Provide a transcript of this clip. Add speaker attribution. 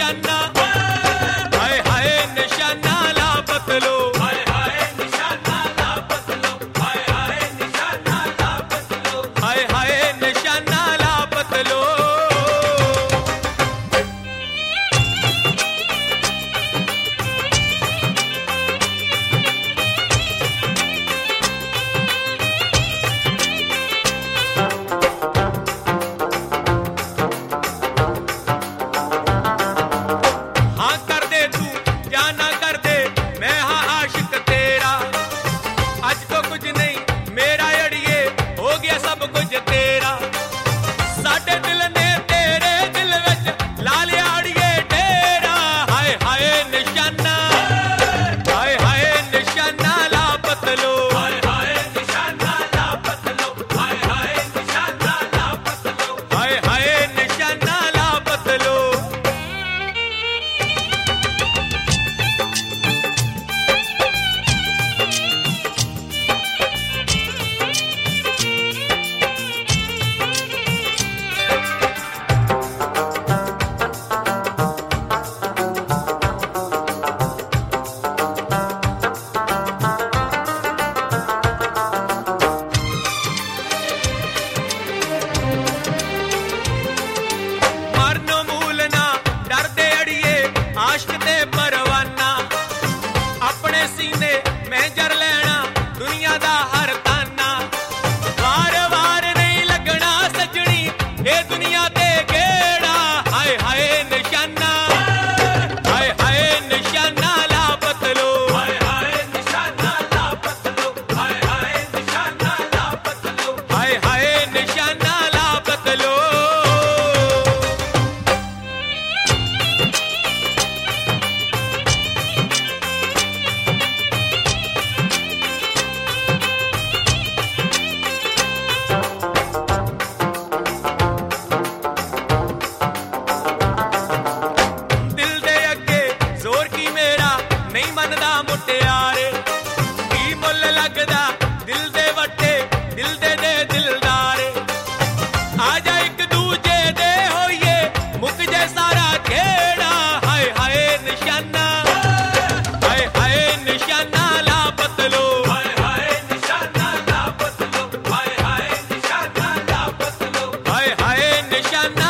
Speaker 1: निशाना, हाय हाय निशाना ला बदलो, हाय हाय निशाना ला बदलो, हाय हाय निशाना ला बदलो, हाय हाय निशाना ला बदलो। हाँ कर दे तू या ना कर दे, मैं हाँ आशिक तेरा, आज तो कुछ नहीं मेरा अड़िए, हो गया सब कुछ तेरा, साडे दिल ने तेरे दिल विच ला लिया अड़िए डेरा, हाय हाय निशाना, हाय हाय निशाना ला बदलो, हाय हाय निशाना ला बदलो, हाय हाय निशाना ला बदलो, हाय हाय निशाना ला बदलो। मरनो मूलना डरदे अड़िए आश्क ते परवाना, अपने सीने में जर लेना दुनिया दा हर ताना, वार वार नहीं लगना सजनी ये दुनिया ते गेड़ा, हाय हाय निशाना, हाय हाय निशाना ला बदलो, हाय हाय निशाना ला बदलो, हाय हाय निशाना ला बदलो, हाय हाय निशाना ला बदलो। दिल दे अगे जोर की मेरा नहीं मनदा मुटियारे, की मुल लगदा दिल दे वट्टे, दिल दे दिलदारे, आजा एक दूजे दे होइए मुक जे सारा खेड़ा, हाय हाय निशाना, हाय हाय निशाना ला बदलो, हाय हाय निशाना ला बदलो, हाय हाय निशाना ला बदलो, हाय हाय निशाना